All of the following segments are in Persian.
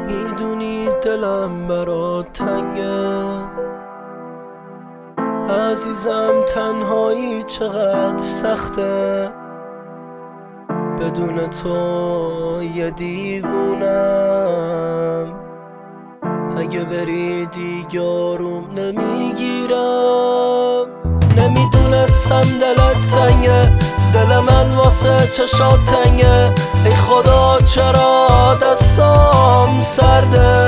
میدونی دلم برات تنگه عزیزم، تنهایی چقدر سخته، بدون تو یه دیوونم. اگه بری دیگه آروم نمیگیرم. نمیدونستم دلت سنگه، دل من واسه چشات تنگه. ای خدا چرا دستام سرده،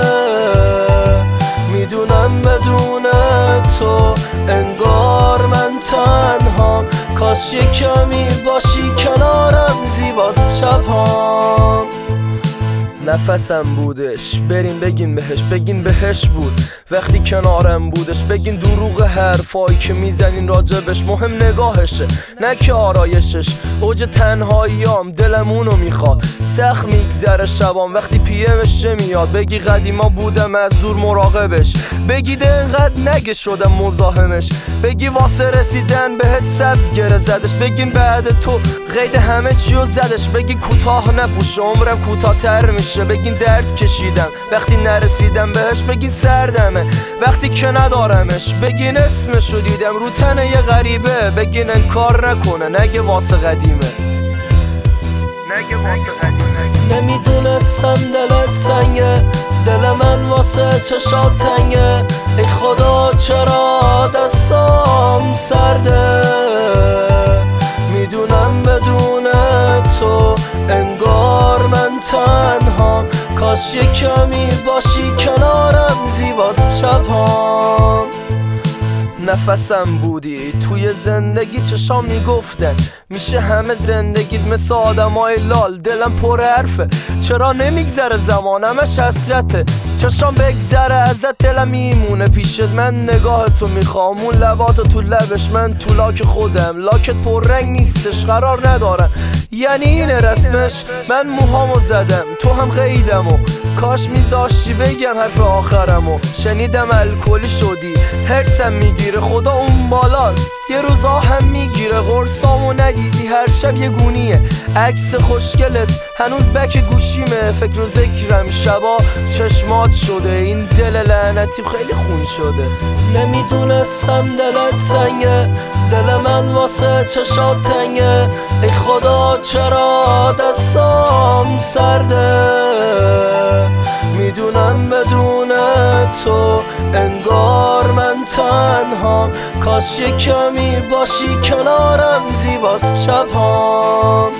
میدونم بدون تو انگار من تنهام. کاش یه کمی باشی کنارم، زیباست شبهام. نفسم بودش، برین بگین بهش، بگین بهش بود وقتی کنارم بودش. بگین دروغ حرفایی که میزنین راجبش مهم نگاهشه نه که آرایشش. اوج تنهاییام دلم اونو میخواد، سخت میگذره شبام وقتی پیمش میاد. بگی قدیما بودم از زور مراقبش، بگید انقدر نگه شدم مزاحمش. بگی واسه رسیدن بهت سبز گره زدش، بگین بعد تو قید همه چیو زدش. بگی کوتاه نپوشه عمرم کوتاه‌تر میشه، بگین درد کشیدم وقتی نرسیدم بهش. بگین سردمه وقتی که ندارمش، بگین اسمشو دیدم رو تن یه غریبه. بگین انکار نکنه نگه واسه قدیمه، نگه واسه قدیمه. نمیدونستم دلت سنگه، دل من واسه چشات تنگه. ای خدا چرا دستام سرده، میدونم بدون تو انگار من تنهام. کاش یه کمی باشی کنارم، زیباست شبهام. نفسم بودی توی زندگی، چشام میگفتن میشه همه زندگیت مثل آدمای لال. دلم پر حرفه چرا نمیگذره زمانمش حسرته. چشام بگذره ازت دلم میمونه پیشت. من نگاه تو میخوام اون لباتو تو لبش، من تو لاک خودم. لاکت پر رنگ نیستش قرار ندارم، یعنی اینه رسمش. من موهامو زدم تو هم قیدمو، کاش میذاشتی بگم حرف آخرمو. شنیدم الکلی شدی هرسم میگیره، خدا اون بالاست یه روز آهم میگیره. قرصامو ندیدی هر شب یه گونیه، عکس خوشگلت هنوز بک گوشیمه. فکر و ذکرم شبا چشمات شده، این دل لعنتی خیلی خون شده. نمیدونستم دلت سنگه، دل من واسه چشات تنگه. ای خدا چرا دستام سرده، میدونم بدون تو انگار من تنهام. کاش یه کمی باشی کنارم، زیباست شبهام.